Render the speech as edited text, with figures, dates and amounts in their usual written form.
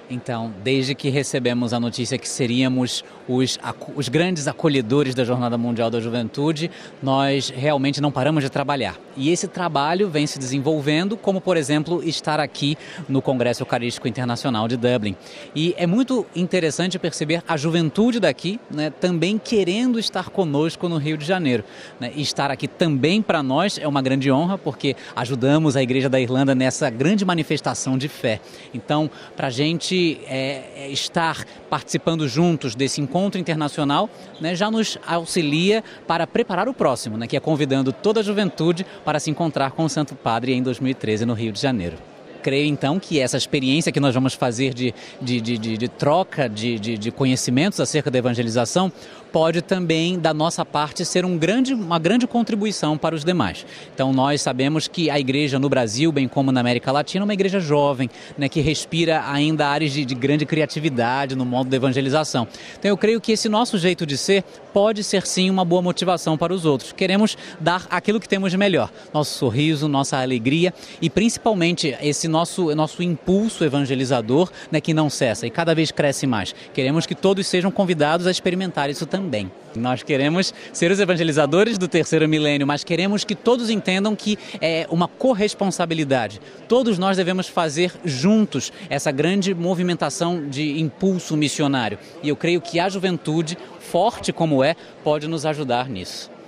Então, desde que recebemos a notícia que seríamos os grandes acolhedores da Jornada Mundial da Juventude, nós realmente não paramos de trabalhar. E esse trabalho vem se desenvolvendo, como, por exemplo, estar aqui no Congresso Eucarístico Internacional de Dublin. E é muito interessante perceber a juventude daqui, né, também querendo estar conosco no Rio de Janeiro. Né? E estar aqui também para nós é uma grande honra, porque ajudamos a Igreja da Irlanda nessa grande manifestação de fé. Então, para a gente estar participando juntos desse encontro internacional, né, já nos auxilia para preparar o próximo, né, que é convidando toda a juventude para se encontrar com o Santo Padre em 2013 no Rio de Janeiro. Creio, então, que essa experiência que nós vamos fazer de troca de conhecimentos acerca da evangelização pode também, da nossa parte, ser uma grande contribuição para os demais. Então, nós sabemos que a igreja no Brasil, bem como na América Latina, é uma igreja jovem, né, que respira ainda áreas de grande criatividade no modo da evangelização. Então, eu creio que esse nosso jeito de ser pode ser, sim, uma boa motivação para os outros. Queremos dar aquilo que temos de melhor, nosso sorriso, nossa alegria e, principalmente, esse nosso impulso evangelizador, né, que não cessa e cada vez cresce mais. Queremos que todos sejam convidados a experimentar isso também. Nós queremos ser os evangelizadores do terceiro milênio, mas queremos que todos entendam que é uma corresponsabilidade. Todos nós devemos fazer juntos essa grande movimentação de impulso missionário. E eu creio que a juventude, forte como pode nos ajudar nisso.